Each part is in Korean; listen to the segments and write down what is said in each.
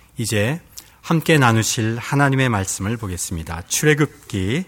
이제 함께 나누실 하나님의 말씀을 보겠습니다. 출애굽기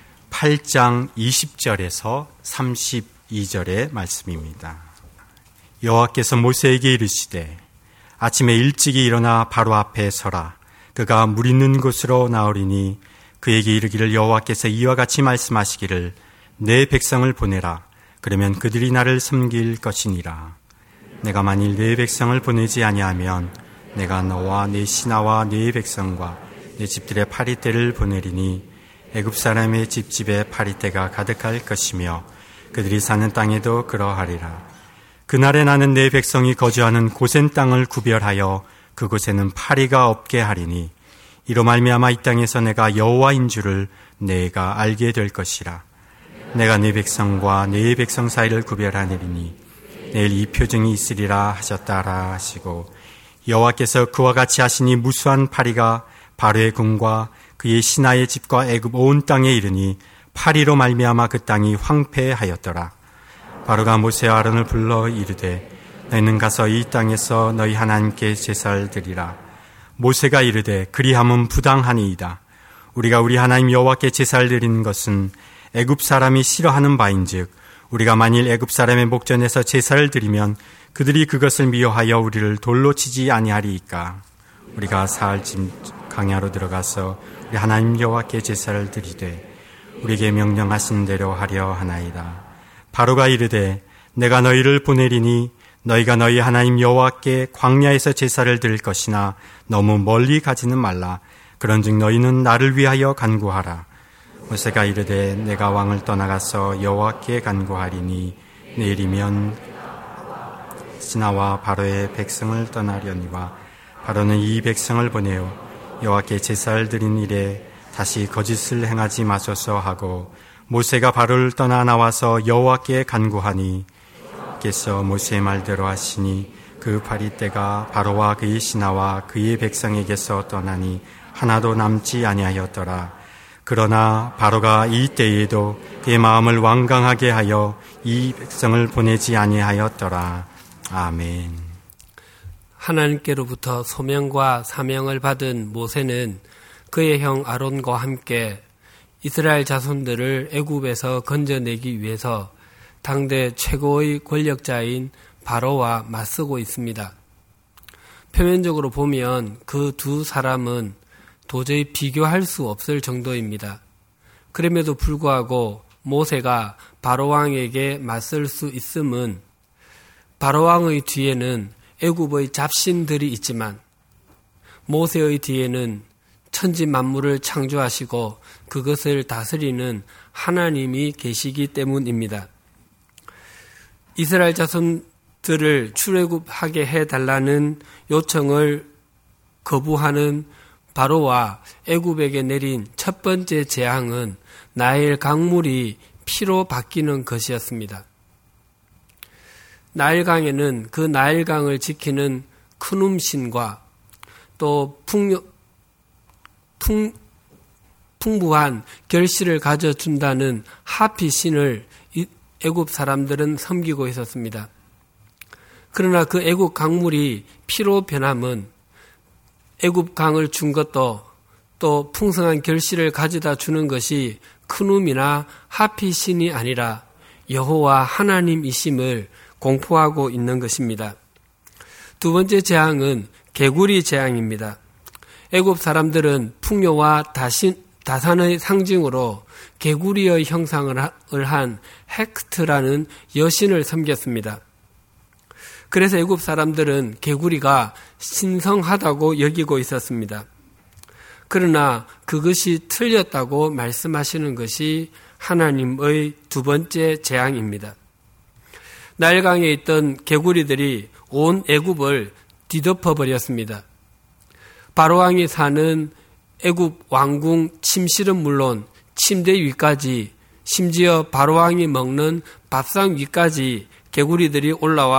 8장 20절에서 32절의 말씀입니다. 여호와께서 모세에게 이르시되 아침에 일찍이 일어나 바로 앞에 서라. 그가 물 있는 곳으로 나오리니 그에게 이르기를 여호와께서 이와 같이 말씀하시기를 내 백성을 보내라. 그러면 그들이 나를 섬길 것이니라. 내가 만일 내 백성을 보내지 아니하면 내가 너와 내 신하와 내 백성과 내 집들의 파리떼를 보내리니 애굽 사람의 집집에 파리떼가 가득할 것이며 그들이 사는 땅에도 그러하리라. 그날에 나는 내 백성이 거주하는 고센 땅을 구별하여 그곳에는 파리가 없게 하리니 이로 말미암아 이 땅에서 내가 여호와인 줄을 내가 알게 될 것이라. 내가 내 백성과 내 백성 사이를 구별하리니 내일 이 표징이 있으리라 하셨다라 하시고 여호와께서 그와 같이 하시니 무수한 파리가 바로의 궁과 그의 신하의 집과 애굽 온 땅에 이르니 파리로 말미암아 그 땅이 황폐하였더라. 바로가 모세와 아론을 불러 이르되 너희는 가서 이 땅에서 너희 하나님께 제사를 드리라. 모세가 이르되 그리함은 부당하니이다. 우리가 우리 하나님 여호와께 제사를 드리는 것은 애굽 사람이 싫어하는 바인즉 우리가 만일 애굽 사람의 목전에서 제사를 드리면 그들이 그것을 미워하여 우리를 돌로 치지 아니하리이까. 우리가 사흘쯤 광야로 들어가서 우리 하나님 여호와께 제사를 드리되 우리에게 명령하신 대로 하려 하나이다. 바로가 이르되 내가 너희를 보내리니 너희가 너희 하나님 여호와께 광야에서 제사를 드릴 것이나 너무 멀리 가지는 말라. 그런즉 너희는 나를 위하여 간구하라. 모세가 이르되 내가 왕을 떠나가서 여호와께 간구하리니 내일이면 신하와 바로의 백성을 떠나려니와 바로는 이 백성을 보내어 여호와께 제사를 드린 일에 다시 거짓을 행하지 마소서 하고 모세가 바로를 떠나 나와서 여호와께 간구하니 께서 모세의 말대로 하시니 그 파리떼가 바로와 그의 신하와 그의 백성에게서 떠나니 하나도 남지 아니하였더라. 그러나 바로가 이 때에도 그의 마음을 완강하게 하여 이 백성을 보내지 아니하였더라. 아멘. 하나님께로부터 소명과 사명을 받은 모세는 그의 형 아론과 함께 이스라엘 자손들을 애굽에서 건져내기 위해서 당대 최고의 권력자인 바로와 맞서고 있습니다. 표면적으로 보면 그 두 사람은 도저히 비교할 수 없을 정도입니다. 그럼에도 불구하고 모세가 바로왕에게 맞설 수 있음은 바로왕의 뒤에는 애굽의 잡신들이 있지만 모세의 뒤에는 천지 만물을 창조하시고 그것을 다스리는 하나님이 계시기 때문입니다. 이스라엘 자손들을 출애굽하게 해달라는 요청을 거부하는 바로와 애굽에게 내린 첫 번째 재앙은 나일 강물이 피로 바뀌는 것이었습니다. 나일강에는 그 나일강을 지키는 크눔신과 또 풍부한 결실을 가져준다는 하피신을 애굽 사람들은 섬기고 있었습니다. 그러나 그 애굽 강물이 피로 변함은 애굽 강을 준 것도 또 풍성한 결실을 가져다 주는 것이 크눔이나 하피신이 아니라 여호와 하나님이심을 공포하고 있는 것입니다. 두 번째 재앙은 개구리 재앙입니다. 애굽 사람들은 풍요와 다산의 상징으로 개구리의 형상을 한 헥트라는 여신을 섬겼습니다. 그래서 애굽 사람들은 개구리가 신성하다고 여기고 있었습니다. 그러나 그것이 틀렸다고 말씀하시는 것이 하나님의 두 번째 재앙입니다. 나일강에 있던 개구리들이 온 애굽을 뒤덮어버렸습니다. 바로왕이 사는 애굽 왕궁 침실은 물론 침대 위까지, 심지어 바로왕이 먹는 밥상 위까지 개구리들이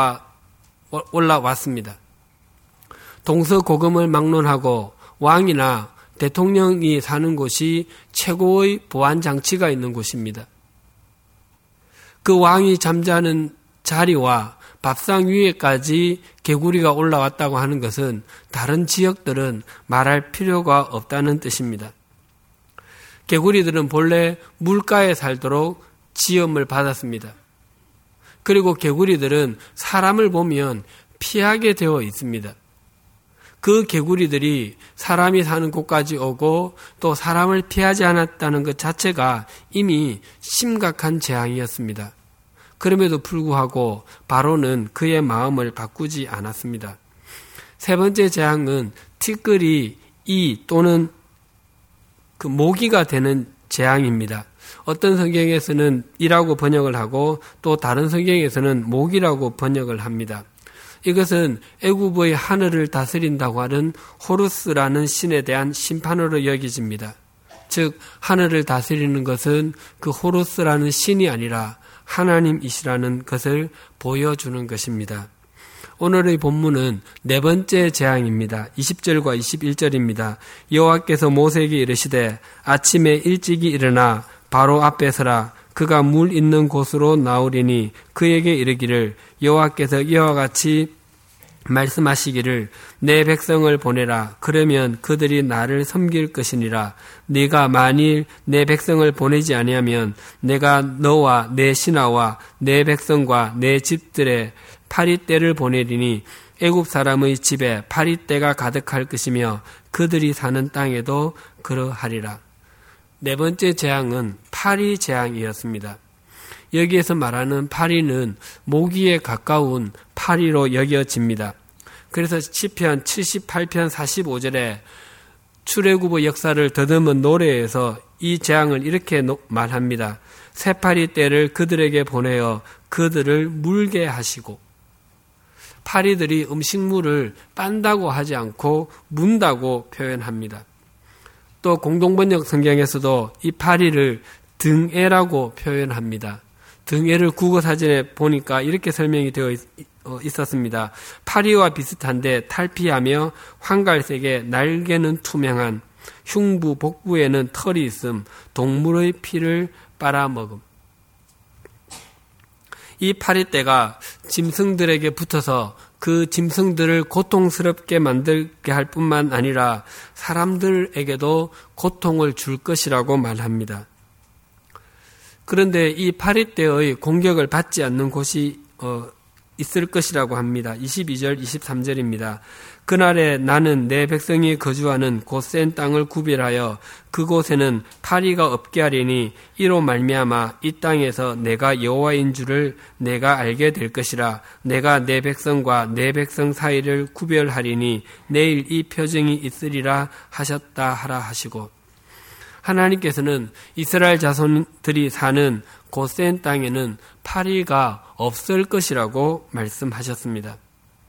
올라왔습니다. 동서고금을 막론하고 왕이나 대통령이 사는 곳이 최고의 보안장치가 있는 곳입니다. 그 왕이 잠자는 자리와 밥상 위에까지 개구리가 올라왔다고 하는 것은 다른 지역들은 말할 필요가 없다는 뜻입니다. 개구리들은 본래 물가에 살도록 지음을 받았습니다. 그리고 개구리들은 사람을 보면 피하게 되어 있습니다. 그 개구리들이 사람이 사는 곳까지 오고 또 사람을 피하지 않았다는 것 자체가 이미 심각한 재앙이었습니다. 그럼에도 불구하고 바로는 그의 마음을 바꾸지 않았습니다. 세 번째 재앙은 티끌이 이 또는 그 모기가 되는 재앙입니다. 어떤 성경에서는 이라고 번역을 하고 또 다른 성경에서는 모기라고 번역을 합니다. 이것은 애굽의 하늘을 다스린다고 하는 호루스라는 신에 대한 심판으로 여겨집니다. 즉 하늘을 다스리는 것은 그 호루스라는 신이 아니라 하나님이시라는 것을 보여주는 것입니다. 오늘의 본문은 네 번째 재앙입니다. 20절과 21절입니다. 여호와께서 모세에게 이르시되 아침에 일찍이 일어나 바로 앞에 서라. 그가 물 있는 곳으로 나오리니 그에게 이르기를 여호와께서 이와 같이 말씀하시기를 내 백성을 보내라. 그러면 그들이 나를 섬길 것이니라. 네가 만일 내 백성을 보내지 아니하면 내가 너와 내 신하와 내 백성과 내 집들에 파리떼를 보내리니 애굽 사람의 집에 파리떼가 가득할 것이며 그들이 사는 땅에도 그러하리라. 네 번째 재앙은 파리 재앙이었습니다. 여기에서 말하는 파리는 모기에 가까운 파리로 여겨집니다. 그래서 시편 78편 45절에 출애굽의 역사를 더듬은 노래에서 이 재앙을 이렇게 말합니다. 새파리 떼를 그들에게 보내어 그들을 물게 하시고, 파리들이 음식물을 빤다고 하지 않고 문다고 표현합니다. 또 공동번역 성경에서도 이 파리를 등애라고 표현합니다. 등애를 국어사전에 보니까 이렇게 설명이 되어 있었습니다. 파리와 비슷한데 탈피하며 황갈색에 날개는 투명한, 흉부 복부에는 털이 있음, 동물의 피를 빨아먹음. 이 파리떼가 짐승들에게 붙어서 그 짐승들을 고통스럽게 만들게 할 뿐만 아니라 사람들에게도 고통을 줄 것이라고 말합니다. 그런데 이 파리떼의 공격을 받지 않는 곳이 있을 것이라고 합니다. 22절, 23절입니다. 그날에 나는 내 백성이 거주하는 곧센 땅을 구별하여 그곳에는 파리가 없게 하리니 이로 말미암아 이 땅에서 내가 여호와인 줄을 내가 알게 될 것이라. 내가 내 백성과 내 백성 사이를 구별하리니 내일 이 표징이 있으리라 하셨다 하라 하시고, 하나님께서는 이스라엘 자손들이 사는 곧센 땅에는 파리가 없을 것이라고 말씀하셨습니다.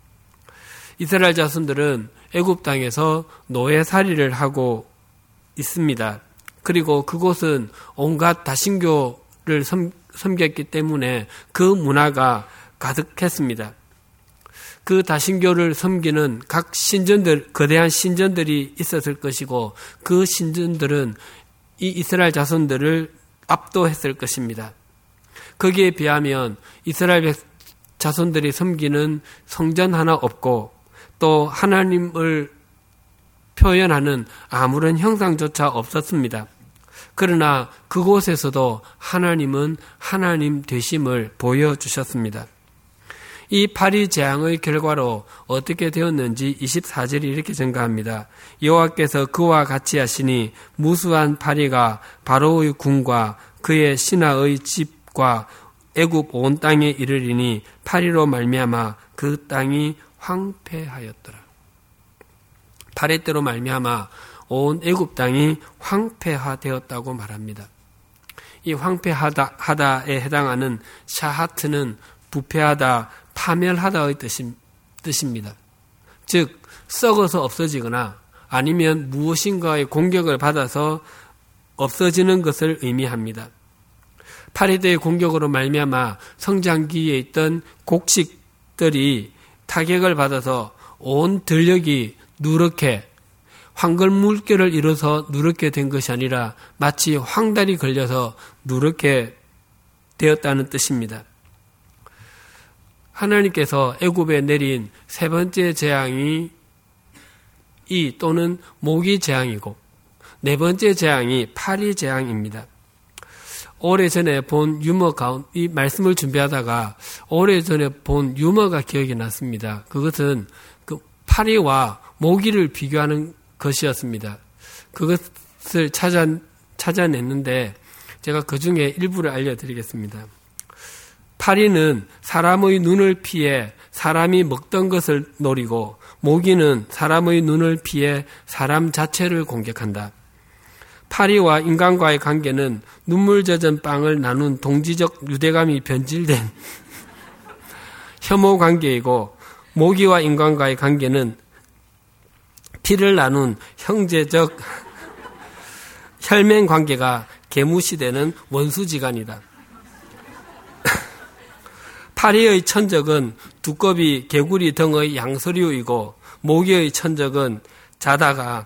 이스라엘 자손들은 애굽 땅에서 노예살이를 하고 있습니다. 그리고 그곳은 온갖 다신교를 섬겼기 때문에 그 문화가 가득했습니다. 그 다신교를 섬기는 각 신전들, 거대한 신전들이 있었을 것이고 그 신전들은 이 이스라엘 자손들을 압도했을 것입니다. 거기에 비하면 이스라엘 자손들이 섬기는 성전 하나 없고 또 하나님을 표현하는 아무런 형상조차 없었습니다. 그러나 그곳에서도 하나님은 하나님 되심을 보여주셨습니다. 이 파리 재앙의 결과로 어떻게 되었는지 24절이 이렇게 증가합니다. 여호와께서 그와 같이 하시니 무수한 파리가 바로의 궁과 그의 신하의 집과 애굽 온 땅에 이르리니 파리로 말미암아 그 땅이 황폐하였더라. 파리떼로 말미암아 온 애굽 땅이 황폐화되었다고 말합니다. 이 황폐하다에 해당하는 샤하트는 부패하다, 파멸하다의 뜻입니다. 즉 썩어서 없어지거나 아니면 무엇인가의 공격을 받아서 없어지는 것을 의미합니다. 파리떼의 공격으로 말미암아 성장기에 있던 곡식들이 타격을 받아서 온 들녘이 누렇게 황금 물결을 이뤄서 누렇게 된 것이 아니라 마치 황달이 걸려서 누렇게 되었다는 뜻입니다. 하나님께서 애굽에 내린 세 번째 재앙이 또는 모기 재앙이고 네 번째 재앙이 파리 재앙입니다. 오래전에 본 유머 이 말씀을 준비하다가 오래전에 본 유머가 기억이 났습니다. 그것은 그 파리와 모기를 비교하는 것이었습니다. 그것을 찾아냈는데 제가 그 중에 일부를 알려드리겠습니다. 파리는 사람의 눈을 피해 사람이 먹던 것을 노리고 모기는 사람의 눈을 피해 사람 자체를 공격한다. 파리와 인간과의 관계는 눈물 젖은 빵을 나눈 동지적 유대감이 변질된 혐오 관계이고 모기와 인간과의 관계는 피를 나눈 형제적 혈맹 관계가 개무시되는 원수지간이다. 파리의 천적은 두꺼비 개구리 등의 양서류이고 모기의 천적은 자다가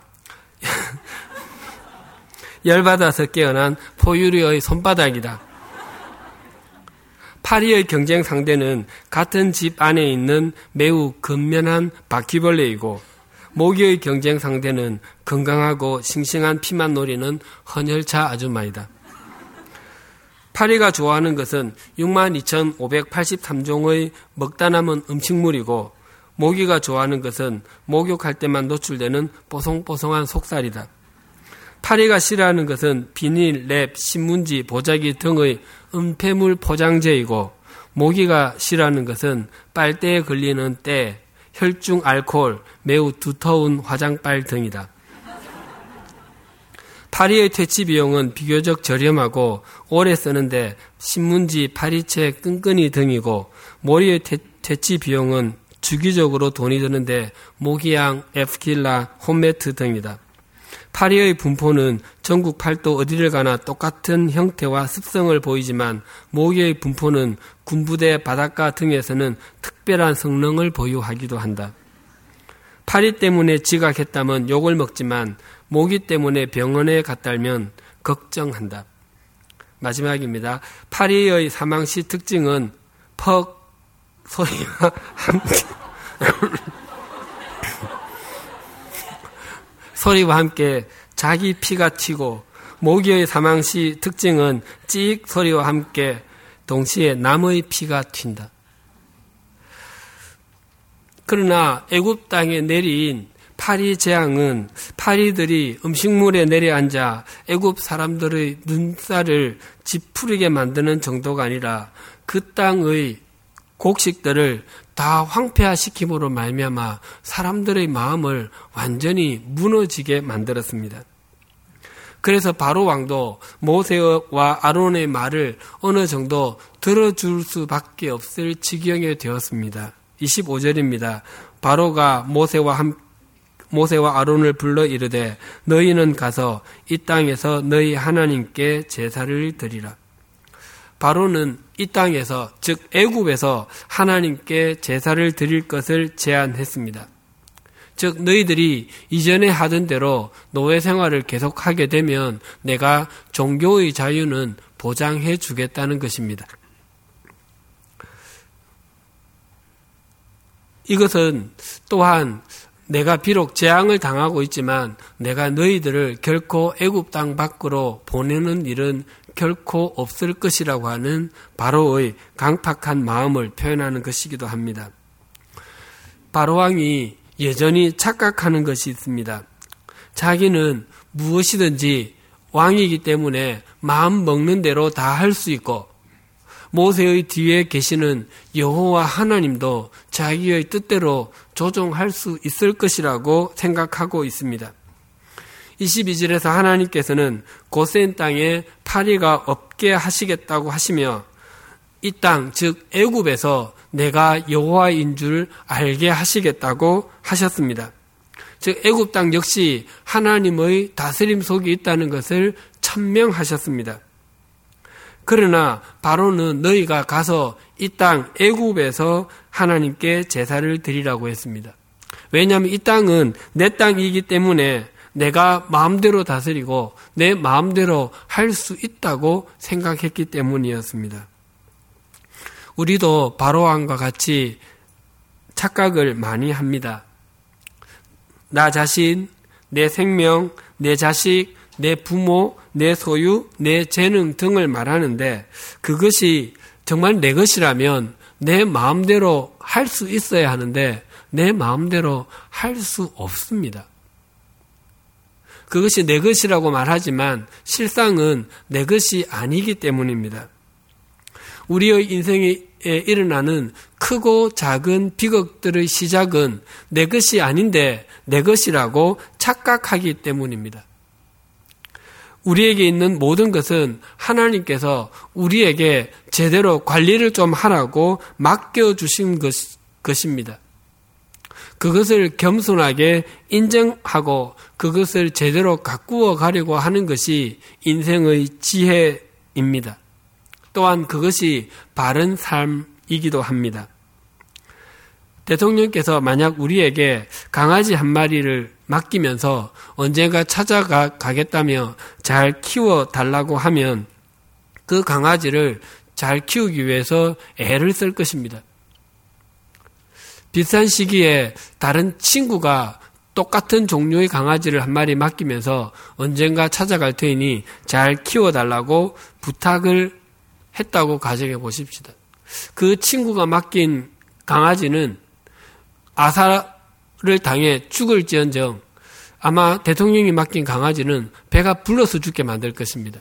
열받아서 깨어난 포유류의 손바닥이다. 파리의 경쟁 상대는 같은 집 안에 있는 매우 근면한 바퀴벌레이고 모기의 경쟁 상대는 건강하고 싱싱한 피만 노리는 헌혈차 아줌마이다. 파리가 좋아하는 것은 62,583종의 먹다 남은 음식물이고 모기가 좋아하는 것은 목욕할 때만 노출되는 뽀송뽀송한 속살이다. 파리가 싫어하는 것은 비닐, 랩, 신문지, 보자기 등의 은폐물 포장재이고 모기가 싫어하는 것은 빨대에 걸리는 때, 혈중 알코올, 매우 두터운 화장빨 등이다. 파리의 퇴치 비용은 비교적 저렴하고 오래 쓰는데 신문지, 파리채, 끈끈이 등이고 모리의 퇴치 비용은 주기적으로 돈이 드는데 모기향, 에프킬라, 홈매트 등이다. 파리의 분포는 전국 팔도 어디를 가나 똑같은 형태와 습성을 보이지만 모기의 분포는 군부대, 바닷가 등에서는 특별한 성능을 보유하기도 한다. 파리 때문에 지각했다면 욕을 먹지만 모기 때문에 병원에 갔다면 걱정한다. 마지막입니다. 파리의 사망시 특징은 퍽 소리와 함께 자기 피가 튀고 모기의 사망시 특징은 찍 소리와 함께 동시에 남의 피가 튄다. 그러나 애굽 땅에 내린 파리 재앙은 파리들이 음식물에 내려앉아 애굽 사람들의 눈살을 찌푸리게 만드는 정도가 아니라 그 땅의 곡식들을 다 황폐화시킴으로 말미암아 사람들의 마음을 완전히 무너지게 만들었습니다. 그래서 바로 왕도 모세와 아론의 말을 어느 정도 들어줄 수밖에 없을 지경에 되었습니다. 25절입니다. 바로가 모세와 아론을 불러 이르되 너희는 가서 이 땅에서 너희 하나님께 제사를 드리라. 바로는 이 땅에서 즉 애굽에서 하나님께 제사를 드릴 것을 제안했습니다. 즉 너희들이 이전에 하던 대로 노예 생활을 계속하게 되면 내가 종교의 자유는 보장해 주겠다는 것입니다. 이것은 또한 내가 비록 재앙을 당하고 있지만 내가 너희들을 결코 애굽 땅 밖으로 보내는 일은 결코 없을 것이라고 하는 바로의 강팍한 마음을 표현하는 것이기도 합니다. 바로 왕이 여전히 착각하는 것이 있습니다. 자기는 무엇이든지 왕이기 때문에 마음 먹는 대로 다 할 수 있고 모세의 뒤에 계시는 여호와 하나님도 자기의 뜻대로 조종할 수 있을 것이라고 생각하고 있습니다. 22절에서 하나님께서는 고센 땅에 파리가 없게 하시겠다고 하시며 이 땅, 즉 애굽에서 내가 여호와인 줄 알게 하시겠다고 하셨습니다. 즉 애굽 땅 역시 하나님의 다스림 속에 있다는 것을 천명하셨습니다. 그러나 바로는 너희가 가서 이 땅 애굽에서 하나님께 제사를 드리라고 했습니다. 왜냐하면 이 땅은 내 땅이기 때문에 내가 마음대로 다스리고 내 마음대로 할 수 있다고 생각했기 때문이었습니다. 우리도 바로왕과 같이 착각을 많이 합니다. 나 자신, 내 생명, 내 자식, 내 부모, 내 소유, 내 재능 등을 말하는데 그것이 정말 내 것이라면 내 마음대로 할 수 있어야 하는데 내 마음대로 할 수 없습니다. 그것이 내 것이라고 말하지만 실상은 내 것이 아니기 때문입니다. 우리의 인생에 일어나는 크고 작은 비극들의 시작은 내 것이 아닌데 내 것이라고 착각하기 때문입니다. 우리에게 있는 모든 것은 하나님께서 우리에게 제대로 관리를 좀 하라고 맡겨주신 것입니다. 그것을 겸손하게 인정하고 그것을 제대로 가꾸어 가려고 하는 것이 인생의 지혜입니다. 또한 그것이 바른 삶이기도 합니다. 대통령께서 만약 우리에게 강아지 한 마리를 맡기면서 언젠가 찾아가겠다며 잘 키워달라고 하면 그 강아지를 잘 키우기 위해서 애를 쓸 것입니다. 비슷한 시기에 다른 친구가 똑같은 종류의 강아지를 한 마리 맡기면서 언젠가 찾아갈 테니 잘 키워달라고 부탁을 했다고 가정해 보십시다. 그 친구가 맡긴 강아지는 아사를 당해 죽을지언정 아마 대통령이 맡긴 강아지는 배가 불러서 죽게 만들 것입니다.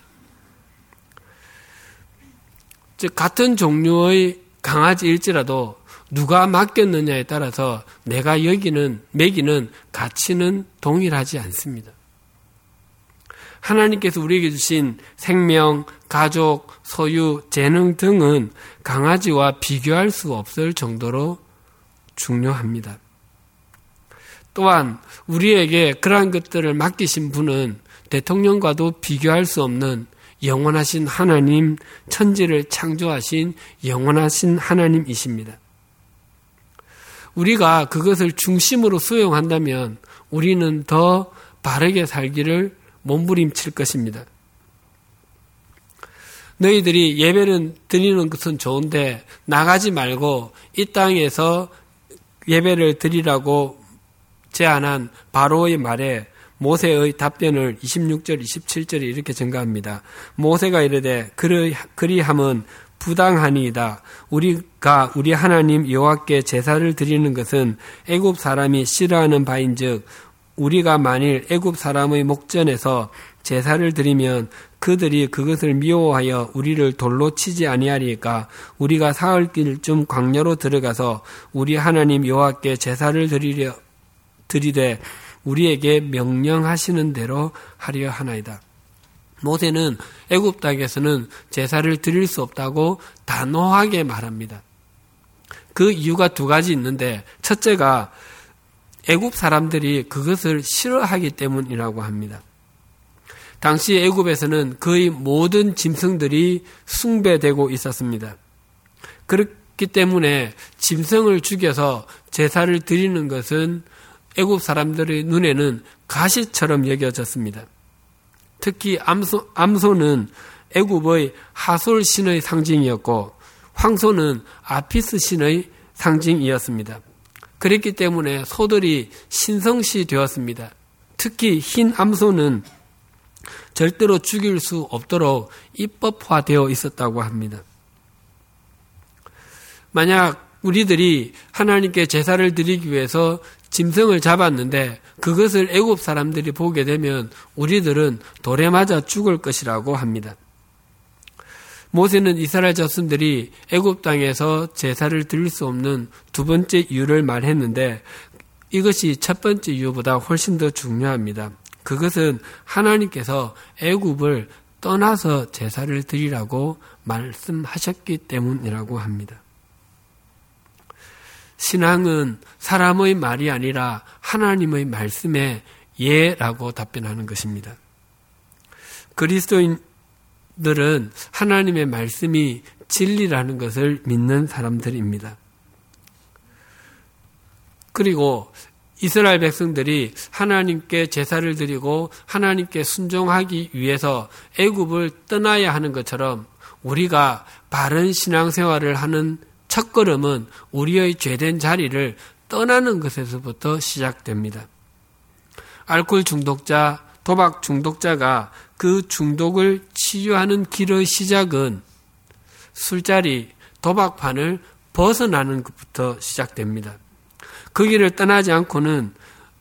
즉 같은 종류의 강아지일지라도 누가 맡겼느냐에 따라서 내가 먹이는 가치는 동일하지 않습니다. 하나님께서 우리에게 주신 생명, 가족, 소유, 재능 등은 강아지와 비교할 수 없을 정도로 중요합니다. 또한 우리에게 그러한 것들을 맡기신 분은 대통령과도 비교할 수 없는 영원하신 하나님, 천지를 창조하신 영원하신 하나님이십니다. 우리가 그것을 중심으로 수용한다면 우리는 더 바르게 살기를 몸부림칠 것입니다. 너희들이 예배를 드리는 것은 좋은데 나가지 말고 이 땅에서 예배를 드리라고 제안한 바로의 말에 모세의 답변을 26절, 27절에 이렇게 증가합니다. 모세가 이르되 그리함은 부당하니이다. 우리가 우리 하나님 여호와께 제사를 드리는 것은 애굽 사람이 싫어하는 바인즉 우리가 만일 애굽 사람의 목전에서 제사를 드리면 그들이 그것을 미워하여 우리를 돌로 치지 아니하리까 우리가 사흘길쯤 광야로 들어가서 우리 하나님 여호와께 제사를 드리되 우리에게 명령하시는 대로 하려 하나이다. 모세는 애굽 땅에서는 제사를 드릴 수 없다고 단호하게 말합니다. 그 이유가 두 가지 있는데 첫째가 애굽 사람들이 그것을 싫어하기 때문이라고 합니다. 당시 애굽에서는 거의 모든 짐승들이 숭배되고 있었습니다. 그렇기 때문에 짐승을 죽여서 제사를 드리는 것은 애굽 사람들의 눈에는 가시처럼 여겨졌습니다. 특히 암소는 애굽의 하솔 신의 상징이었고 황소는 아피스 신의 상징이었습니다. 그랬기 때문에 소들이 신성시 되었습니다. 특히 흰 암소는 절대로 죽일 수 없도록 입법화되어 있었다고 합니다. 만약 우리들이 하나님께 제사를 드리기 위해서 짐승을 잡았는데 그것을 애굽 사람들이 보게 되면 우리들은 돌에 맞아 죽을 것이라고 합니다. 모세는 이스라엘 자손들이 애굽 땅에서 제사를 드릴 수 없는 두 번째 이유를 말했는데 이것이 첫 번째 이유보다 훨씬 더 중요합니다. 그것은 하나님께서 애굽을 떠나서 제사를 드리라고 말씀하셨기 때문이라고 합니다. 신앙은 사람의 말이 아니라 하나님의 말씀에 예라고 답변하는 것입니다. 그리스도인들은 하나님의 말씀이 진리라는 것을 믿는 사람들입니다. 그리고 이스라엘 백성들이 하나님께 제사를 드리고 하나님께 순종하기 위해서 애굽을 떠나야 하는 것처럼 우리가 바른 신앙생활을 하는 첫 걸음은 우리의 죄된 자리를 떠나는 것에서부터 시작됩니다. 알코올 중독자, 도박 중독자가 그 중독을 치유하는 길의 시작은 술자리, 도박판을 벗어나는 것부터 시작됩니다. 그 길을 떠나지 않고는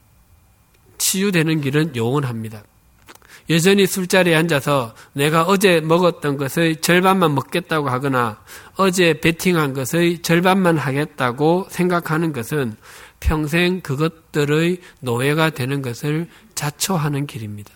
치유되는 길은 영원합니다. 여전히 술자리에 앉아서 내가 어제 먹었던 것의 절반만 먹겠다고 하거나 어제 베팅한 것의 절반만 하겠다고 생각하는 것은 평생 그것들의 노예가 되는 것을 자초하는 길입니다.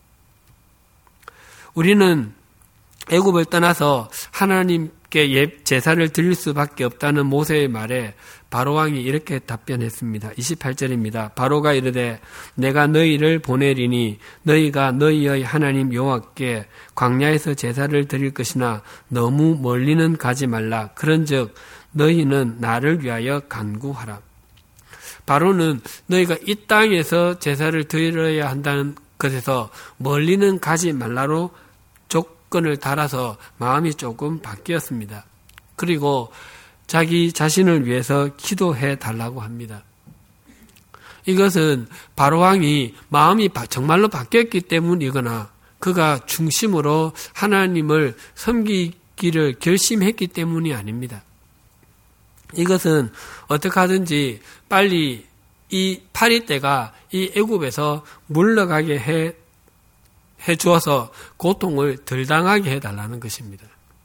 우리는 애굽을 떠나서 하나님께 제사를 드릴 수밖에 없다는 모세의 말에 바로왕이 이렇게 답변했습니다. 28절입니다. 바로가 이르되 내가 너희를 보내리니 너희가 너희의 하나님 여호와께 광야에서 제사를 드릴 것이나 너무 멀리는 가지 말라. 그런즉 너희는 나를 위하여 간구하라. 바로는 너희가 이 땅에서 제사를 드려야 한다는 것에서 멀리는 가지 말라로 조건을 달아서 마음이 조금 바뀌었습니다. 그리고 자기 자신을 위해서 기도해 달라고 합니다. 이것은 바로왕이 마음이 정말로 바뀌었기 때문이거나 그가 중심으로 하나님을 섬기기를 결심했기 때문이 아닙니다. 이것은 어떻게 하든지 빨리 이 파리떼가 이 애굽에서 물러가게 해 주어서 고통을 덜 당하게 해달라는 것입니다.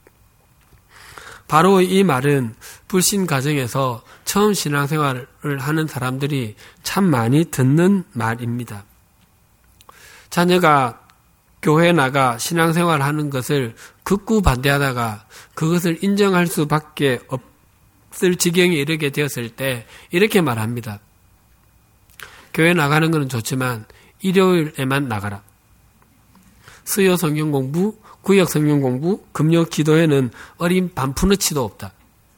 바로 이 말은 불신 가정에서 처음 신앙생활을 하는 사람들이 참 많이 듣는 말입니다. 자녀가 교회 나가 신앙생활 하는 것을 극구 반대하다가 그것을 인정할 수밖에 없을 지경에 이르게 되었을 때 이렇게 말합니다. 교회 나가는 것은 좋지만 일요일에만 나가라. 수요 성경 공부, 구역 성경 공부, 금요 기도회는 어린 반푸너치도 없다.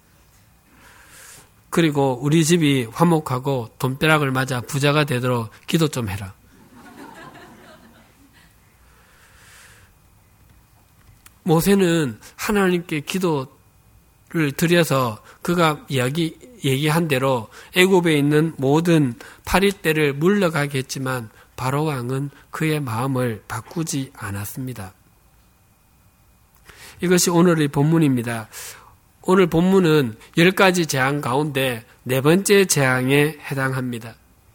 그리고 우리 집이 화목하고 돈벼락을 맞아 부자가 되도록 기도 좀 해라. 모세는 하나님께 기도를 드려서 그가 얘기한 대로 애굽에 있는 모든 파리떼를 물러가게 했지만 바로 왕은 그의 마음을 바꾸지 않았습니다. 이것이 오늘의 본문입니다. 오늘 본문은 10가지 재앙 가운데 4번째 재앙에 해당합니다.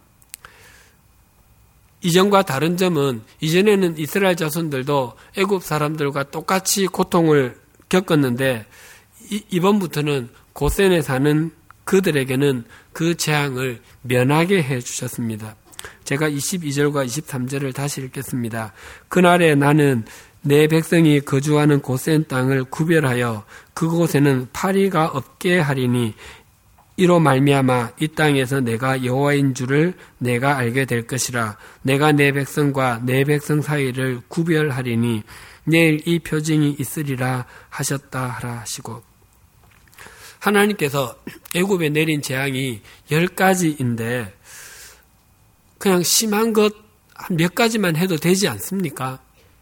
이전과 다른 점은 이전에는 이스라엘 자손들도 애굽 사람들과 똑같이 고통을 겪었는데 이번부터는 고센에 사는 그들에게는 그 재앙을 면하게 해 주셨습니다. 제가 22절과 23절을 다시 읽겠습니다. 그날에 나는 내 백성이 거주하는 고센 땅을 구별하여 그곳에는 파리가 없게 하리니 이로 말미암아 이 땅에서 내가 여호와인 줄을 내가 알게 될 것이라. 내가 내 백성과 내 백성 사이를 구별하리니 내일 이 표징이 있으리라 하셨다 하라 하시고, 하나님께서 애굽에 내린 재앙이 10가지인데 그냥 심한 것 한 몇 가지만 해도 되지 않습니까?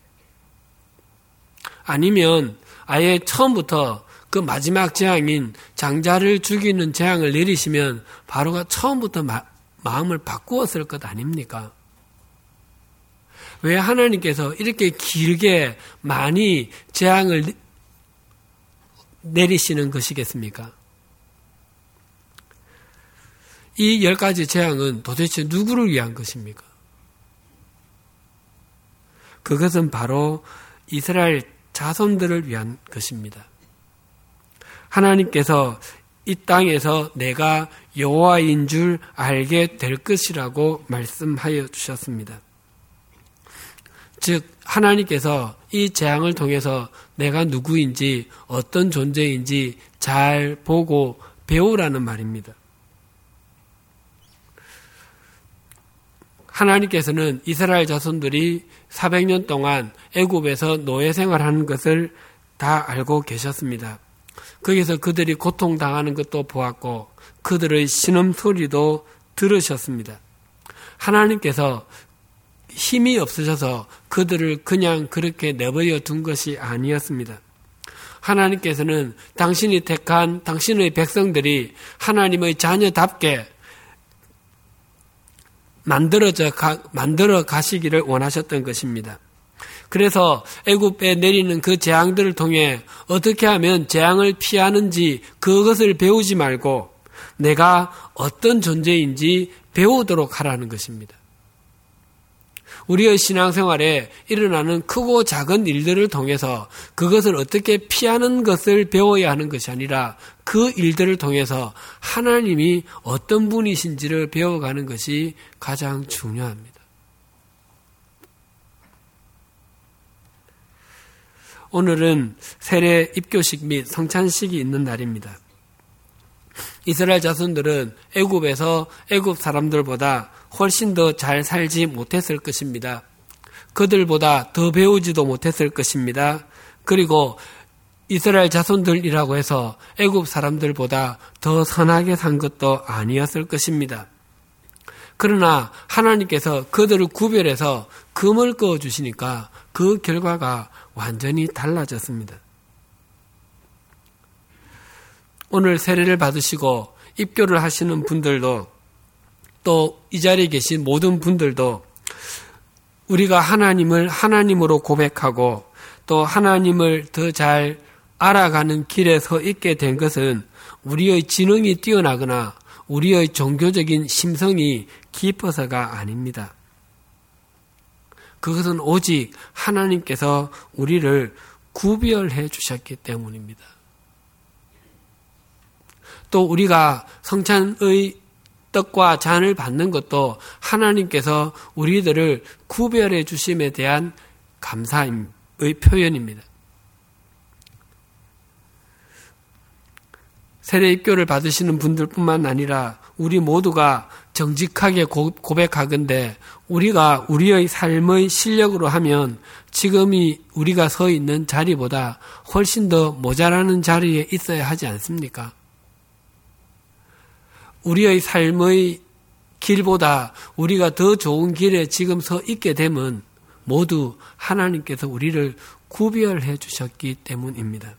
아니면 아예 처음부터 그 마지막 재앙인 장자를 죽이는 재앙을 내리시면 바로가 처음부터 마음을 바꾸었을 것 아닙니까? 왜 하나님께서 이렇게 길게 많이 재앙을 내리시는 것이겠습니까? 이 10가지 재앙은 도대체 누구를 위한 것입니까? 그것은 바로 이스라엘 자손들을 위한 것입니다. 하나님께서 이 땅에서 내가 여호와인 줄 알게 될 것이라고 말씀하여 주셨습니다. 즉 하나님께서 이 재앙을 통해서 내가 누구인지 어떤 존재인지 잘 보고 배우라는 말입니다. 하나님께서는 이스라엘 자손들이 400년 동안 애굽에서 노예 생활하는 것을 다 알고 계셨습니다. 거기서 그들이 고통당하는 것도 보았고 그들의 신음소리도 들으셨습니다. 하나님께서 힘이 없으셔서 그들을 그냥 그렇게 내버려 둔 것이 아니었습니다. 하나님께서는 당신이 택한 당신의 백성들이 하나님의 자녀답게 만들어 가시기를 원하셨던 것입니다. 그래서 애굽에 내리는 그 재앙들을 통해 어떻게 하면 재앙을 피하는지 그것을 배우지 말고 내가 어떤 존재인지 배우도록 하라는 것입니다. 우리의 신앙생활에 일어나는 크고 작은 일들을 통해서 그것을 어떻게 피하는 것을 배워야 하는 것이 아니라 그 일들을 통해서 하나님이 어떤 분이신지를 배워가는 것이 가장 중요합니다. 오늘은 세례 입교식 및 성찬식이 있는 날입니다. 이스라엘 자손들은 애굽에서 애굽 사람들보다 훨씬 더 잘 살지 못했을 것입니다. 그들보다 더 배우지도 못했을 것입니다. 그리고 이스라엘 자손들이라고 해서 애굽 사람들보다 더 선하게 산 것도 아니었을 것입니다. 그러나 하나님께서 그들을 구별해서 금을 그어주시니까 그 결과가 완전히 달라졌습니다. 오늘 세례를 받으시고 입교를 하시는 분들도 또 이 자리에 계신 모든 분들도 우리가 하나님을 하나님으로 고백하고 또 하나님을 더 잘 알아가는 길에 서 있게 된 것은 우리의 지능이 뛰어나거나 우리의 종교적인 심성이 깊어서가 아닙니다. 그것은 오직 하나님께서 우리를 구별해 주셨기 때문입니다. 또 우리가 성찬의 떡과 잔을 받는 것도 하나님께서 우리들을 구별해 주심에 대한 감사의 표현입니다. 세례 입교를 받으시는 분들뿐만 아니라 우리 모두가 정직하게 고백하건대 우리가 우리의 삶의 실력으로 하면 지금이 우리가 서 있는 자리보다 훨씬 더 모자라는 자리에 있어야 하지 않습니까? 우리의 삶의 길보다 우리가 더 좋은 길에 지금 서 있게 되면 모두 하나님께서 우리를 구별해 주셨기 때문입니다.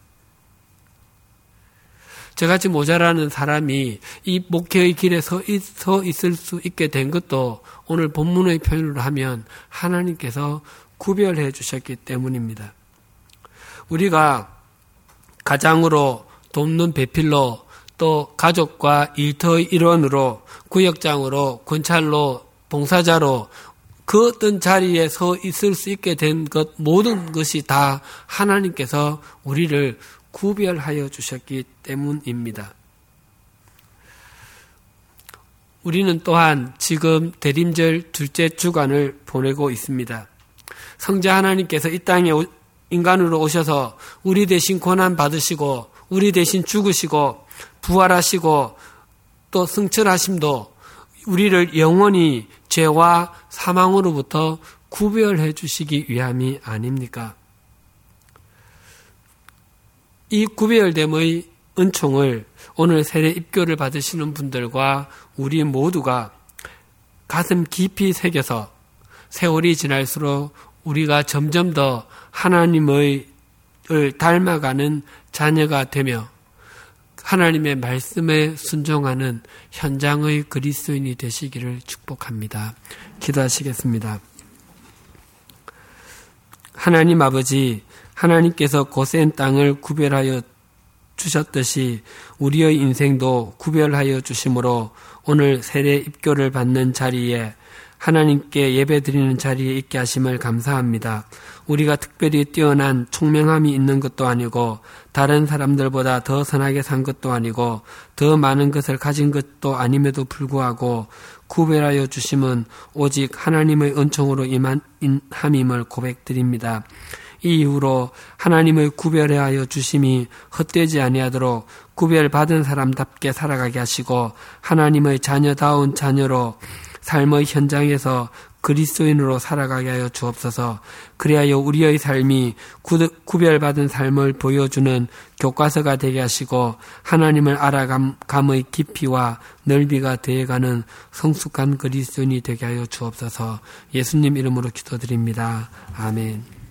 저같이 모자라는 사람이 이 목회의 길에 서 있을 수 있게 된 것도 오늘 본문의 표현으로 하면 하나님께서 구별해 주셨기 때문입니다. 우리가 가장으로 돕는 배필로 또 가족과 일터의 일원으로 구역장으로 권찰로 봉사자로 그 어떤 자리에 서 있을 수 있게 된 것 모든 것이 다 하나님께서 우리를 구별하여 주셨기 때문입니다. 우리는 또한 지금 대림절 둘째 주간을 보내고 있습니다. 성자 하나님께서 이 땅에 인간으로 오셔서 우리 대신 고난 받으시고 우리 대신 죽으시고 부활하시고 또 승천하심도 우리를 영원히 죄와 사망으로부터 구별해 주시기 위함이 아닙니까? 이 구별됨의 은총을 오늘 세례 입교를 받으시는 분들과 우리 모두가 가슴 깊이 새겨서 세월이 지날수록 우리가 점점 더 하나님을 닮아가는 자녀가 되며 하나님의 말씀에 순종하는 현장의 그리스도인이 되시기를 축복합니다. 기도하시겠습니다. 하나님 아버지, 하나님께서 고센 땅을 구별하여 주셨듯이 우리의 인생도 구별하여 주심으로 오늘 세례 입교를 받는 자리에 하나님께 예배드리는 자리에 있게 하심을 감사합니다. 우리가 특별히 뛰어난 총명함이 있는 것도 아니고 다른 사람들보다 더 선하게 산 것도 아니고 더 많은 것을 가진 것도 아님에도 불구하고 구별하여 주심은 오직 하나님의 은총으로 임함임을 고백드립니다. 이 이후로 하나님의 구별하여 주심이 헛되지 아니하도록 구별받은 사람답게 살아가게 하시고 하나님의 자녀다운 자녀로 삶의 현장에서 그리스도인으로 살아가게 하여 주옵소서. 그리하여 우리의 삶이 구별받은 삶을 보여주는 교과서가 되게 하시고 하나님을 알아감의 깊이와 넓이가 되어가는 성숙한 그리스도인이 되게 하여 주옵소서. 예수님 이름으로 기도드립니다. 아멘.